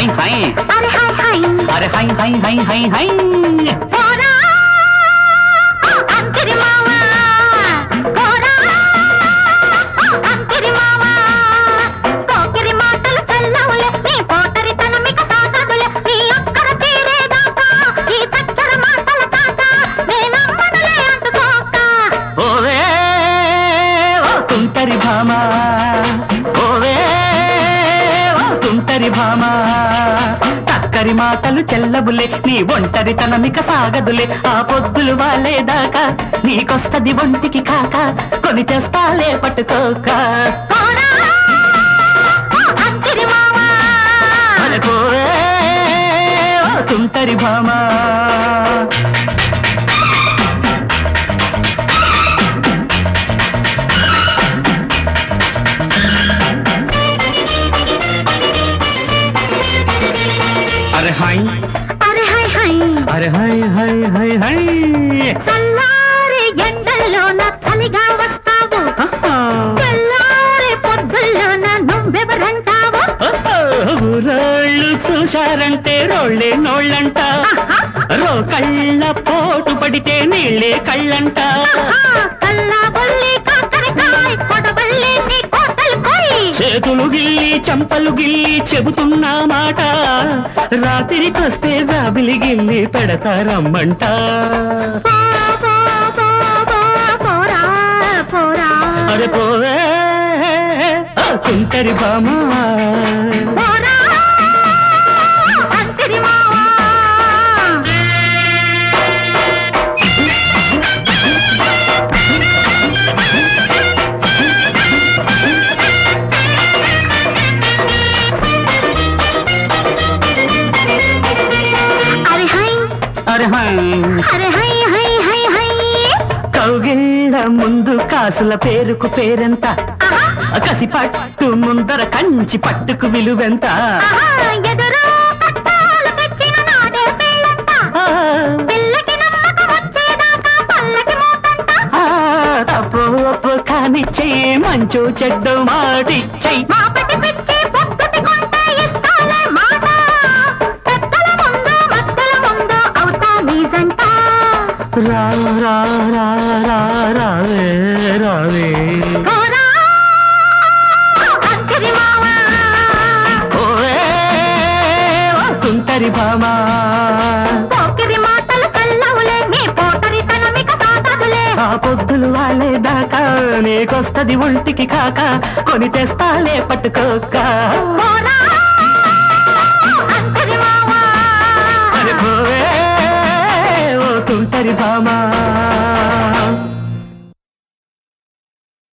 high హై అరే హై హై అరే హై హై హై హై హై పోరా అంతరి మావా పోరా అంతరి మావా పోకిరి మాటలు చల్లవులే నీ పోటరి తనమిక సాగదులే నీ అక్కర తీరేదాకా ఈ చక్కర మాటల తాత నేనమ్మనులే అందుకోక ఓవే ఓ తుంటరి భామా ఓవే ఓ తుంటరి భామా చక్కరి మాటలు చెల్లబులే నీ ఒంటరి తనమిక సాగదులే ఆ పొద్దులు వాలేదాకా నీకొస్తది ఒంటికి కాక కొని తెస్తాలే పట్టుకోక పోరా అంతరి మావా అరే పోవే ఓ తుంటరి భామా అరే హై అరే హై హై అరే హై హై హై హై చల్లారి ఎండల్లోన చలిగా వస్తావు తెల్లారి పొద్దుల్లోన నువ్వెవరంటావు ఊరోళ్ళు చూశారంటే రోళ్ళే నోళ్ళంట కళ్ళ పోటు పడితే నీళ్ళే కళ్ళంట కల్లా బొల్లి కాకరకాయ కొడబల్లి నీ కోటలు పోయి చేతులు గిల్లి చంపలు గిల్లి చెబుతున్నా మాట రాత్రికొస్తే జాబిలి గిల్లి పెడతారమ్మంట పోరా పోరా అరే పోవే ఆ తుంటరి భామా పోరా అంతరి మావా అరే హై అరే హై అరే హై హై హై హై కౌగిళ్ళ ముందు కాసుల పేరుకు పేరెంత కసి పట్టు ముందర కంచి పట్టుకు విలువెంత ఎదురు కట్టాలు తెచ్చిన నాదే పెళ్ళంట పిల్లకి నమ్మకం వచ్చేదాకా పల్లకి మోతంట తప్పు ఒప్పు కానిచ్చేయి మంచు చెడ్డు మాటిచ్చేయి మాపటి పిచ్చి పొక్కుతి కొంటే ఇస్తాలే మాట పెద్దల ముందు మద్దల ముందు అవుతా నీజంట రా రా రా రా రావే రావే పోరా అంతరి మావా ఓవే ఓ తుంటరి భామా పోకిరి మాటలు చల్లవులే నీ పోటరి తనమిక సాగదులే ఆ పొద్దులు వాలేదాకా నీకొస్తది ఒంటికి కాక కొని తెస్తాలే పట్టుకోక పోరా అంతరి మావా అరే పోవే ఓ తుంటరి భామా